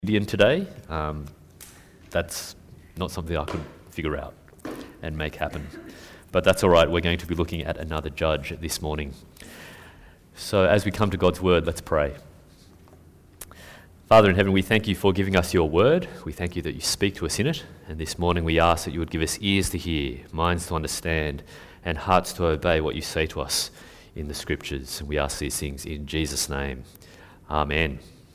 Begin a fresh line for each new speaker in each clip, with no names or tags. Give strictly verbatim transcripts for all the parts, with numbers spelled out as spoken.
Indian today. Um, that's not something I could figure out and make happen. But that's all right, we're going to be looking at another judge this morning. So as we come to God's word, let's pray. Father in heaven, we thank you for giving us your word. We thank you that you speak to us in it. And this morning we ask that you would give us ears to hear, minds to understand, and hearts to obey what you say to us in the scriptures. And we ask these things in Jesus' name. Amen.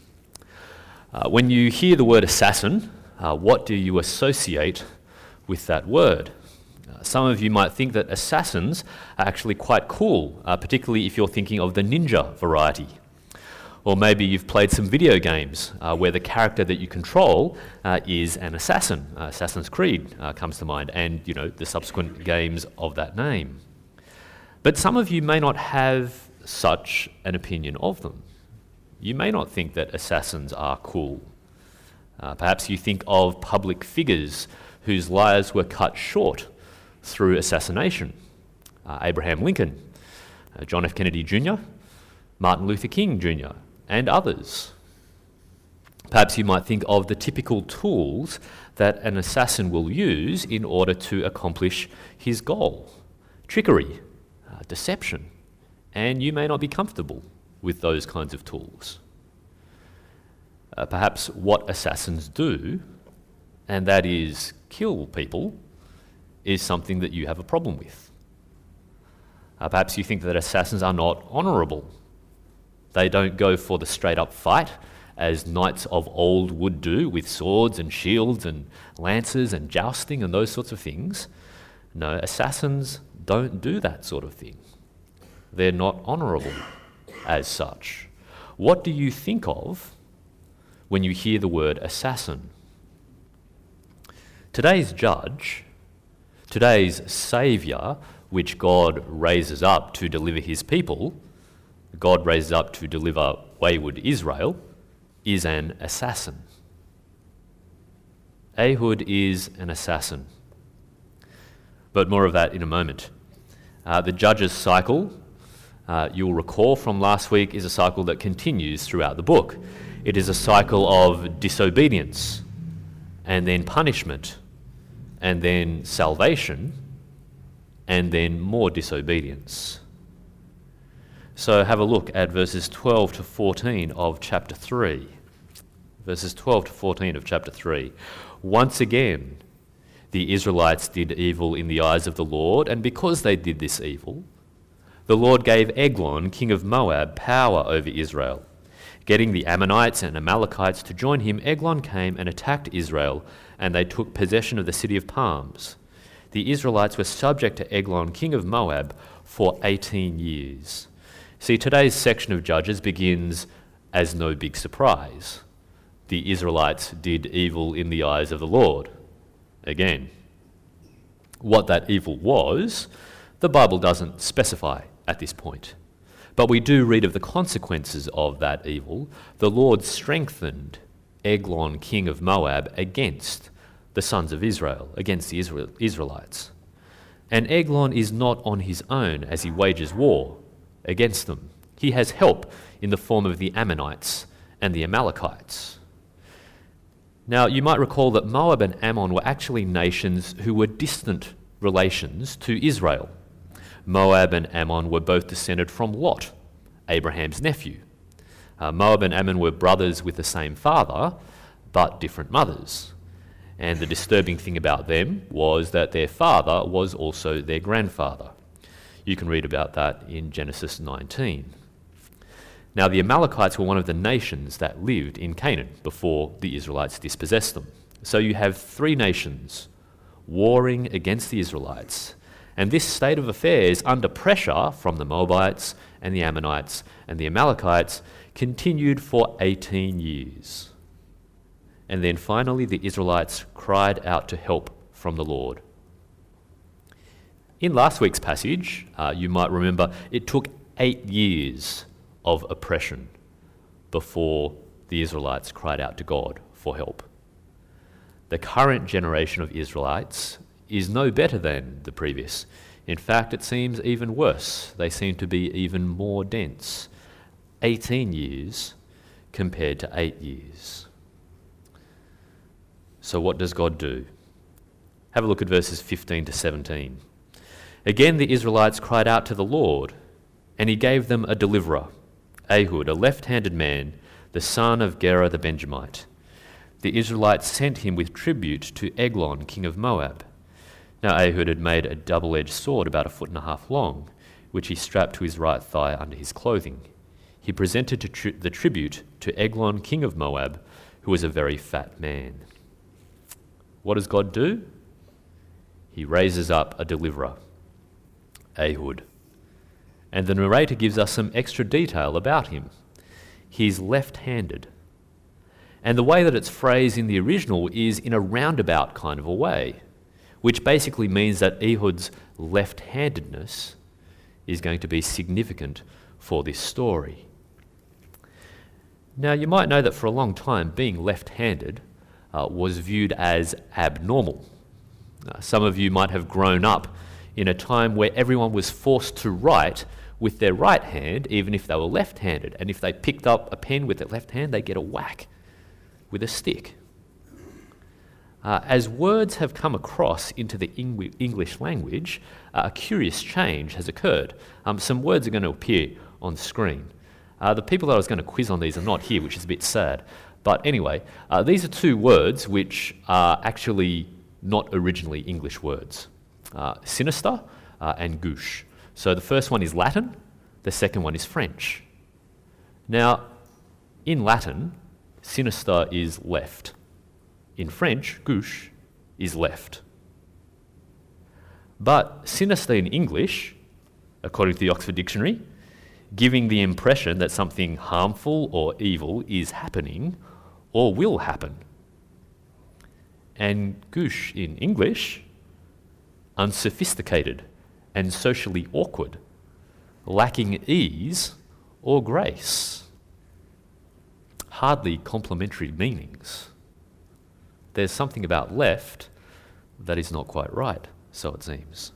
Uh, when you hear the word assassin, uh, what do you associate with that word? Uh, some of you might think that assassins are actually quite cool, uh, particularly if you're thinking of the ninja variety. Or maybe you've played some video games uh, where the character that you control uh, is an assassin. Uh, Assassin's Creed uh, comes to mind, and you know the subsequent games of that name. But some of you may not have such an opinion of them. You may not think that assassins are cool. Uh, perhaps you think of public figures whose lives were cut short through assassination. Uh, Abraham Lincoln, uh, John F. Kennedy Junior, Martin Luther King Junior, and others. Perhaps you might think of the typical tools that an assassin will use in order to accomplish his goal. Trickery, uh, deception, and you may not be comfortable with those kinds of tools. Uh, perhaps what assassins do, and that is kill people, is something that you have a problem with. Uh, perhaps you think that assassins are not honourable. They don't go for the straight-up fight, as knights of old would do, with swords and shields and lances and jousting and those sorts of things. No, assassins don't do that sort of thing. They're not honourable as such. What do you think of when you hear the word assassin? Today's judge, today's saviour, which God raises up to deliver his people, God raises up to deliver wayward Israel, is an assassin. Ehud is an assassin. But more of that in a moment. Uh, the judge's cycle, Uh, you'll recall from last week, is a cycle that continues throughout the book. It is a cycle of disobedience, and then punishment, and then salvation, and then more disobedience. So have a look at verses twelve to fourteen of chapter three. Verses twelve to fourteen of chapter three. Once again, the Israelites did evil in the eyes of the Lord, and because they did this evil, the Lord gave Eglon, king of Moab, power over Israel. Getting the Ammonites and Amalekites to join him, Eglon came and attacked Israel, and they took possession of the city of palms. The Israelites were subject to Eglon, king of Moab, for eighteen years. See, today's section of Judges begins as no big surprise. The Israelites did evil in the eyes of the Lord. Again, what that evil was, the Bible doesn't specify at this point. But we do read of the consequences of that evil. The Lord strengthened Eglon, king of Moab, against the sons of Israel, against the Israel, Israelites. And Eglon is not on his own as he wages war against them. He has help in the form of the Ammonites and the Amalekites. Now, you might recall that Moab and Ammon were actually nations who were distant relations to Israel. Moab and Ammon were both descended from Lot, Abraham's nephew. Uh, Moab and Ammon were brothers with the same father, but different mothers. And the disturbing thing about them was that their father was also their grandfather. You can read about that in Genesis nineteen. Now, the Amalekites were one of the nations that lived in Canaan before the Israelites dispossessed them. So you have three nations warring against the Israelites. And this state of affairs, under pressure from the Moabites and the Ammonites and the Amalekites, continued for eighteen years. And then finally the Israelites cried out to help from the Lord. In last week's passage, uh, you might remember, it took eight years of oppression before the Israelites cried out to God for help. The current generation of Israelites is no better than the previous. In fact, it seems even worse. They seem to be even more dense. eighteen years compared to eight years. So what does God do? Have a look at verses fifteen to seventeen. Again the Israelites cried out to the Lord, and he gave them a deliverer, Ehud, a left-handed man, the son of Gera the Benjamite. The Israelites sent him with tribute to Eglon, king of Moab. Now Ehud had made a double-edged sword about a foot and a half long, which he strapped to his right thigh under his clothing. He presented to tri- the tribute to Eglon, king of Moab, who was a very fat man. What does God do? He raises up a deliverer, Ehud. And the narrator gives us some extra detail about him. He's left-handed. And the way that it's phrased in the original is in a roundabout kind of a way, which basically means that Ehud's left-handedness is going to be significant for this story. Now, you might know that for a long time, being left-handed uh, was viewed as abnormal. Uh, some of you might have grown up in a time where everyone was forced to write with their right hand, even if they were left-handed. And if they picked up a pen with their left hand, they get a whack with a stick. Uh, as words have come across into the Eng- English language, uh, a curious change has occurred. Um, some words are going to appear on the screen. Uh, the people that I was going to quiz on these are not here, which is a bit sad. But anyway, uh, these are two words which are actually not originally English words. Uh, sinister uh, and gauche. So the first one is Latin, the second one is French. Now, in Latin, sinister is left. In French, gauche is left. But sinister in English, according to the Oxford Dictionary, giving the impression that something harmful or evil is happening or will happen. And gauche in English, unsophisticated and socially awkward, lacking ease or grace. Hardly complementary meanings. There's something about left that is not quite right, so it seems.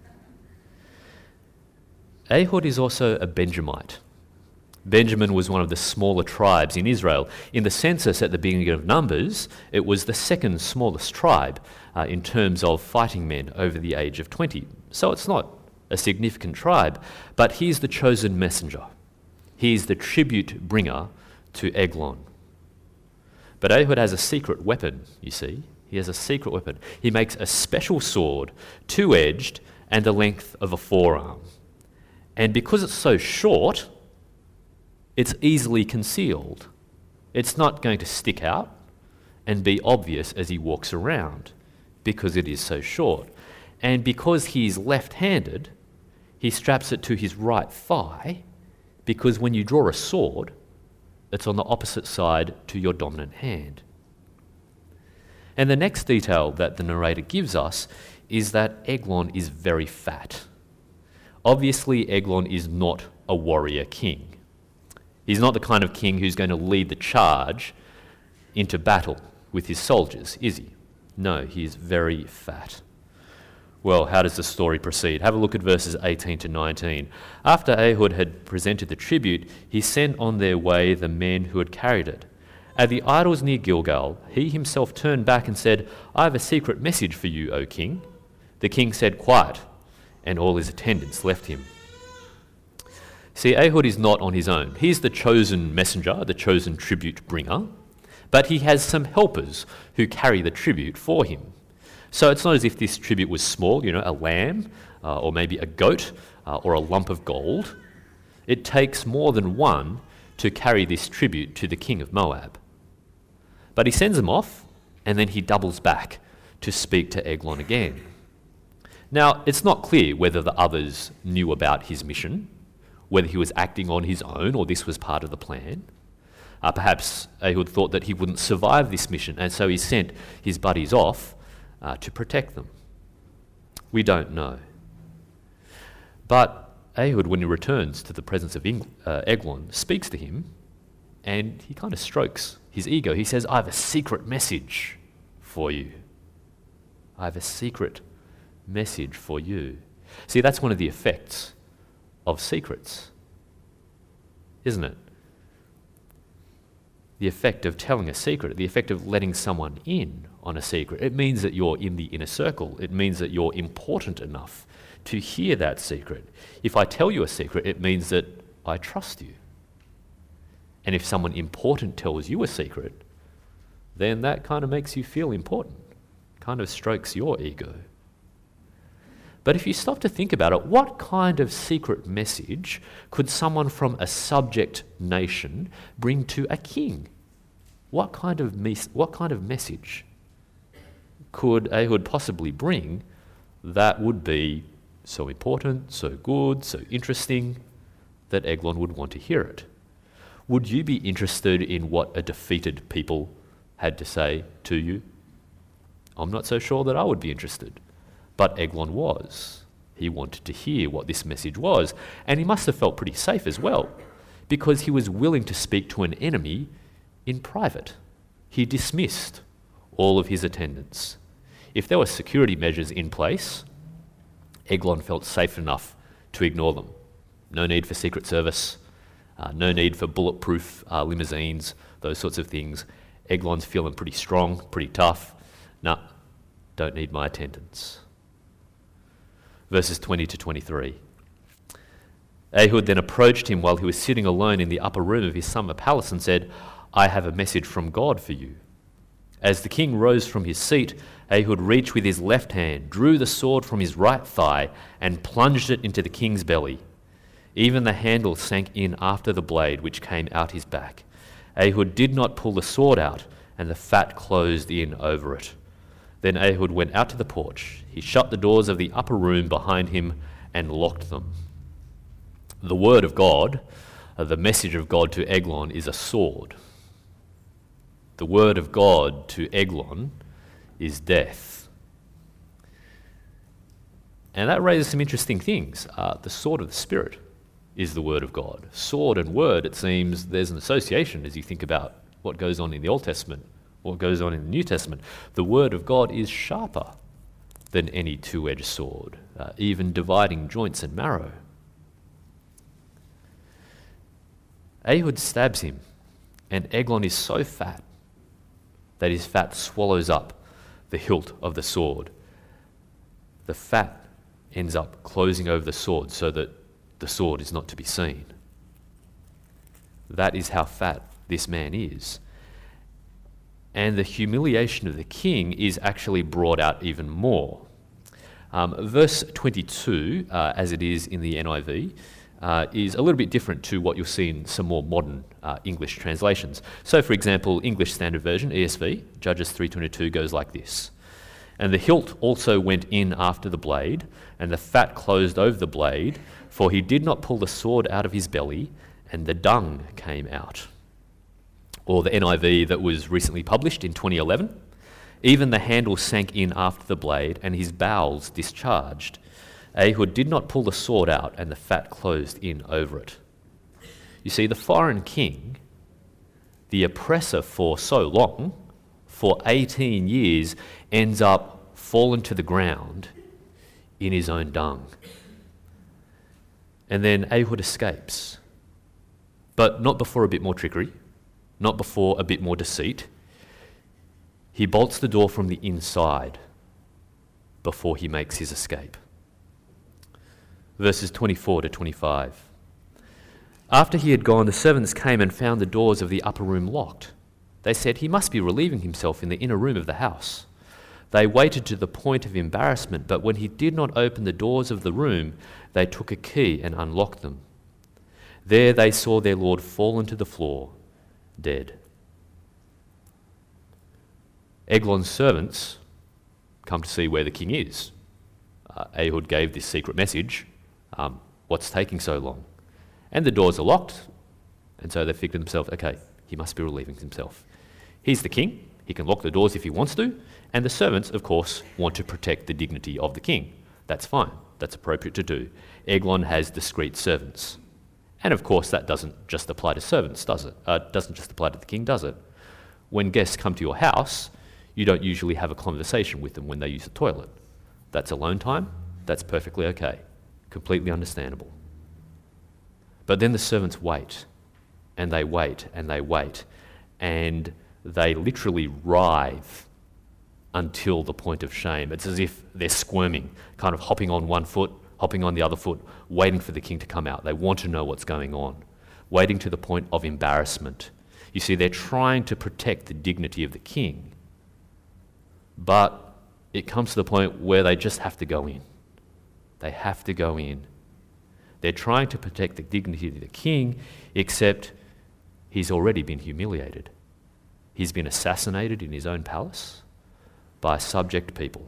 Ehud is also a Benjamite. Benjamin was one of the smaller tribes in Israel. In the census at the beginning of Numbers, it was the second smallest tribe uh, in terms of fighting men over the age of twenty. So it's not a significant tribe, but he's the chosen messenger. He's the tribute bringer to Eglon. But Ehud has a secret weapon, you see. He has a secret weapon. He makes a special sword, two-edged and the length of a forearm. And because it's so short, it's easily concealed. It's not going to stick out and be obvious as he walks around because it is so short. And because he's left-handed, he straps it to his right thigh because when you draw a sword, it's on the opposite side to your dominant hand. And the next detail that the narrator gives us is that Eglon is very fat. Obviously, Eglon is not a warrior king. He's not the kind of king who's going to lead the charge into battle with his soldiers, is he? No, he is very fat. Well, how does the story proceed? Have a look at verses eighteen to nineteen. After Ehud had presented the tribute, he sent on their way the men who had carried it. At the idols near Gilgal, he himself turned back and said, "I have a secret message for you, O king." The king said, "Quiet," and all his attendants left him. See, Ehud is not on his own. He's the chosen messenger, the chosen tribute bringer, but he has some helpers who carry the tribute for him. So it's not as if this tribute was small, you know, a lamb, uh, or maybe a goat, uh, or a lump of gold. It takes more than one to carry this tribute to the king of Moab. But he sends them off, and then he doubles back to speak to Eglon again. Now, it's not clear whether the others knew about his mission, whether he was acting on his own or this was part of the plan. Uh, perhaps Ehud thought that he wouldn't survive this mission, and so he sent his buddies off uh, to protect them. We don't know. But Ehud, when he returns to the presence of Eng- uh, Eglon, speaks to him, and he kind of strokes his ego. He says, "I have a secret message for you. I have a secret message for you." See, that's one of the effects of secrets, isn't it? the effect of telling a secret, the effect of letting someone in on a secret. It means that you're in the inner circle. It means that you're important enough to hear that secret. If I tell you a secret, it means that I trust you. And if someone important tells you a secret, then that kind of makes you feel important, kind of strokes your ego. But if you stop to think about it, what kind of secret message could someone from a subject nation bring to a king? What kind of mes- what kind of message could Ehud possibly bring that would be so important, so good, so interesting that Eglon would want to hear it? Would you be interested in what a defeated people had to say to you? I'm not so sure that I would be interested. But Eglon was. He wanted to hear what this message was, and he must have felt pretty safe as well, because he was willing to speak to an enemy in private. He dismissed all of his attendants. If there were security measures in place, Eglon felt safe enough to ignore them. No need for Secret Service, uh, no need for bulletproof uh, limousines, those sorts of things. Eglon's feeling pretty strong, pretty tough. Nah, don't need my attendance. Verses twenty to twenty-three. Ehud then approached him while he was sitting alone in the upper room of his summer palace and said, I have a message from God for you. As the king rose from his seat, Ehud reached with his left hand, drew the sword from his right thigh, and plunged it into the king's belly. Even the handle sank in after the blade, which came out his back. Ehud did not pull the sword out, and the fat closed in over it. Then Ehud went out to the porch. He shut the doors of the upper room behind him and locked them. The word of God, uh, the message of God to Eglon, is a sword. The word of God to Eglon is death. And that raises some interesting things. Uh, the sword of the Spirit is the word of God. Sword and word, it seems there's an association as you think about what goes on in the Old Testament, what goes on in the New Testament. The word of God is sharper than any two-edged sword, uh, even dividing joints and marrow. Ehud stabs him, and Eglon is so fat that his fat swallows up the hilt of the sword. The fat ends up closing over the sword so that the sword is not to be seen. That is how fat this man is. And the humiliation of the king is actually brought out even more. Um, verse twenty-two, uh, as it is in the N I V, uh, is a little bit different to what you'll see in some more modern uh, English translations. So, for example, English Standard Version, E S V, Judges three twenty-two goes like this. And the hilt also went in after the blade, and the fat closed over the blade, for he did not pull the sword out of his belly, and the dung came out. Or the N I V that was recently published in twenty eleven, even the handle sank in after the blade, and his bowels discharged. Ehud did not pull the sword out, and the fat closed in over it. You see, the foreign king, the oppressor for so long, for eighteen years, ends up fallen to the ground in his own dung. And then Ehud escapes, but not before a bit more trickery, not before a bit more deceit. He bolts the door from the inside before he makes his escape. Verses twenty-four to twenty-five. After he had gone, the servants came and found the doors of the upper room locked. They said, he must be relieving himself in the inner room of the house. They waited to the point of embarrassment, but when he did not open the doors of the room, they took a key and unlocked them. There they saw their lord fallen to the floor, dead. Eglon's servants come to see where the king is. Uh, Ehud gave this secret message. Um, what's taking so long? And the doors are locked, and so they figured to themselves, okay, he must be relieving himself. He's the king. He can lock the doors if he wants to, and the servants, of course, want to protect the dignity of the king. That's fine. That's appropriate to do. Eglon has discreet servants. And of course, that doesn't just apply to servants, does it? Uh, doesn't just apply to the king, does it? When guests come to your house, you don't usually have a conversation with them when they use the toilet. That's alone time. That's perfectly okay. Completely understandable. But then the servants wait, and they wait, and they wait, and they literally writhe until the point of shame. It's as if they're squirming, kind of hopping on one foot, hopping on the other foot, waiting for the king to come out. They want to know what's going on, waiting to the point of embarrassment. You see, they're trying to protect the dignity of the king, but it comes to the point where they just have to go in. They have to go in. They're trying to protect the dignity of the king, except he's already been humiliated. He's been assassinated in his own palace by subject people.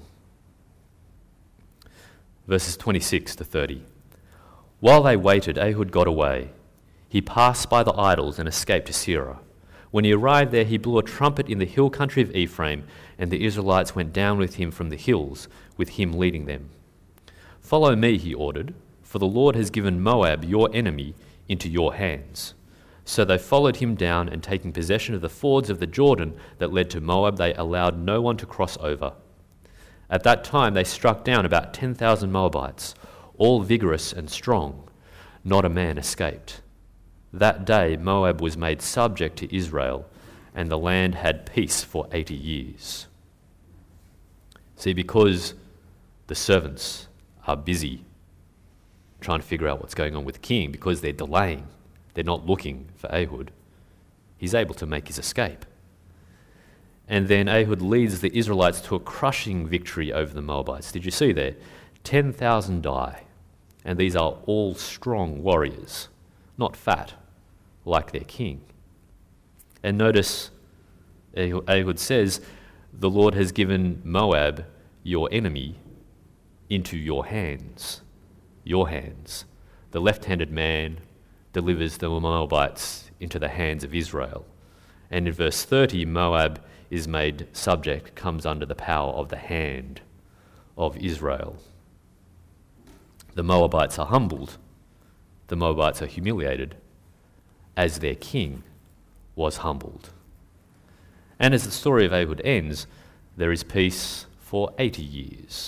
Verses twenty-six to thirty. While they waited, Ehud got away. He passed by the idols and escaped to Seirah. When he arrived there, he blew a trumpet in the hill country of Ephraim, and the Israelites went down with him from the hills, with him leading them. Follow me, he ordered, for the Lord has given Moab, your enemy, into your hands. So they followed him down, and taking possession of the fords of the Jordan that led to Moab, they allowed no one to cross over. At that time they struck down about ten thousand Moabites, all vigorous and strong. Not a man escaped. That day Moab was made subject to Israel, and the land had peace for eighty years. See, because the servants are busy trying to figure out what's going on with the king, because they're delaying, they're not looking for Ehud, he's able to make his escape. And then Ehud leads the Israelites to a crushing victory over the Moabites. Did you see there? ten thousand die, and these are all strong warriors, not fat, like their king. And notice Ehud says, the Lord has given Moab, your enemy, into your hands. Your hands. The left-handed man delivers the Moabites into the hands of Israel. And in verse thirty, Moab is made subject, comes under the power of the hand of Israel. The Moabites are humbled. The Moabites are humiliated, as their king was humbled. And as the story of Ehud ends, there is peace for eighty years.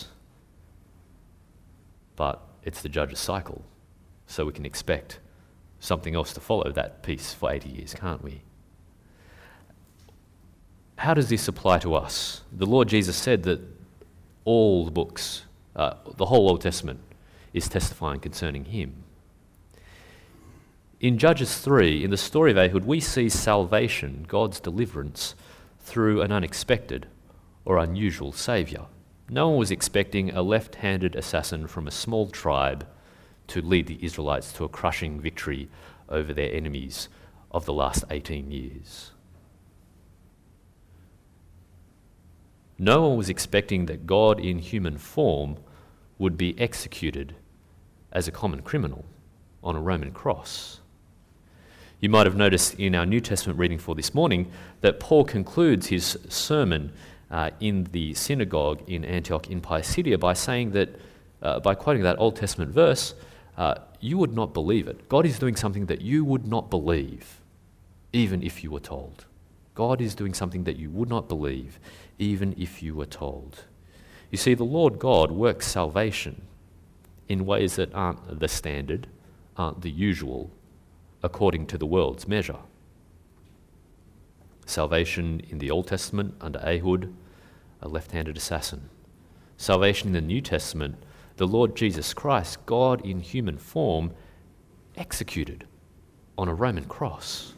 But it's the judge's cycle, so we can expect something else to follow that peace for eighty years, can't we? How does this apply to us? The Lord Jesus said that all the books, uh, the whole Old Testament, is testifying concerning him. In Judges three, in the story of Ehud, we see salvation, God's deliverance, through an unexpected or unusual saviour. No one was expecting a left-handed assassin from a small tribe to lead the Israelites to a crushing victory over their enemies of the last eighteen years. No one was expecting that God in human form would be executed as a common criminal on a Roman cross. You might have noticed in our New Testament reading for this morning that Paul concludes his sermon uh, in the synagogue in Antioch in Pisidia by saying that, uh, by quoting that Old Testament verse, uh, you would not believe it. God is doing something that you would not believe, even if you were told. God is doing something that you would not believe, even if you were told. You see, the Lord God works salvation in ways that aren't the standard, aren't the usual, according to the world's measure. Salvation in the Old Testament under Ehud, a left-handed assassin. Salvation in the New Testament, the Lord Jesus Christ, God in human form, executed on a Roman cross.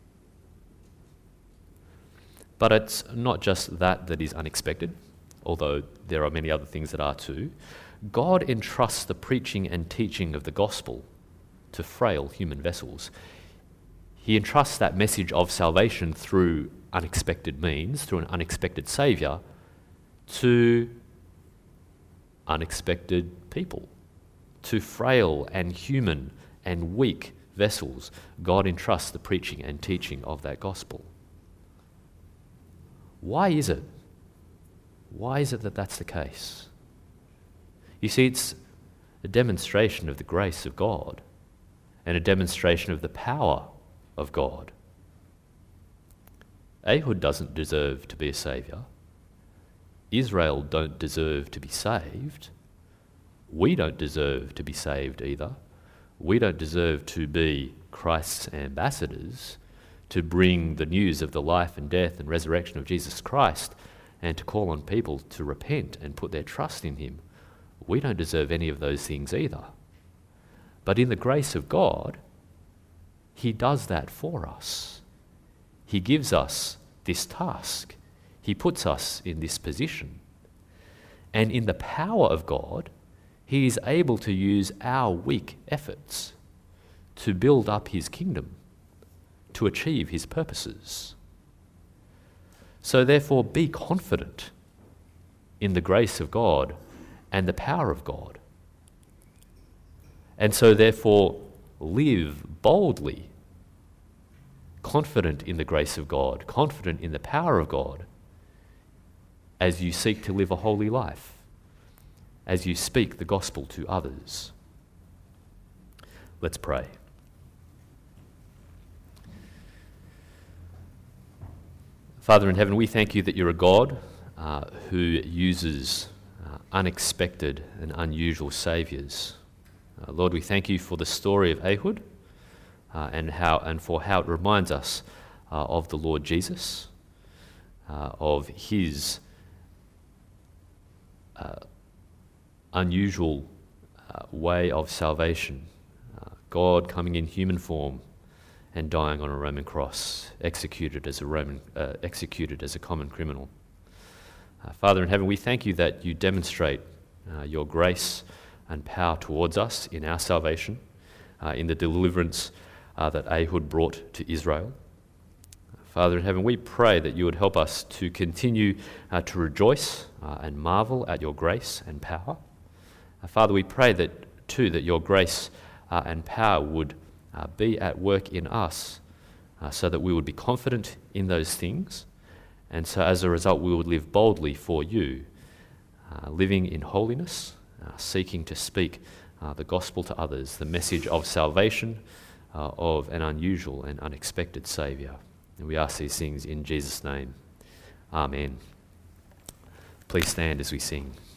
But it's not just that that is unexpected, although there are many other things that are too. God entrusts the preaching and teaching of the gospel to frail human vessels. He entrusts that message of salvation through unexpected means, through an unexpected saviour, to unexpected people, to frail and human and weak vessels. God entrusts the preaching and teaching of that gospel. Why is it? Why is it that that's the case? You see, it's a demonstration of the grace of God and a demonstration of the power of God. Ehud doesn't deserve to be a saviour. Israel don't deserve to be saved. We don't deserve to be saved either. We don't deserve to be Christ's ambassadors to bring the news of the life and death and resurrection of Jesus Christ and to call on people to repent and put their trust in him. We don't deserve any of those things either. But in the grace of God, he does that for us. He gives us this task. He puts us in this position. And in the power of God, he is able to use our weak efforts to build up his kingdom, to achieve his purposes. So therefore, be confident in the grace of God and the power of God. And so therefore, live boldly, confident in the grace of God, confident in the power of God, as you seek to live a holy life, as you speak the gospel to others. Let's pray. Father in heaven, we thank you that you're a God uh, who uses uh, unexpected and unusual saviours. Uh, Lord, we thank you for the story of Ehud uh, and how and for how it reminds us uh, of the Lord Jesus, uh, of his uh, unusual uh, way of salvation, uh, God coming in human form and dying on a Roman cross, executed as a Roman, uh, executed as a common criminal. Uh, Father in heaven, we thank you that you demonstrate uh, your grace and power towards us in our salvation, uh, in the deliverance uh, that Ehud brought to Israel. Father in heaven, we pray that you would help us to continue uh, to rejoice uh, and marvel at your grace and power. Uh, Father, we pray that too that your grace uh, and power would uh, be at work in us uh, so that we would be confident in those things, and so as a result we would live boldly for you, uh, living in holiness, uh, seeking to speak uh, the gospel to others, the message of salvation, uh, of an unusual and unexpected Saviour. And we ask these things in Jesus' name. Amen. Please stand as we sing.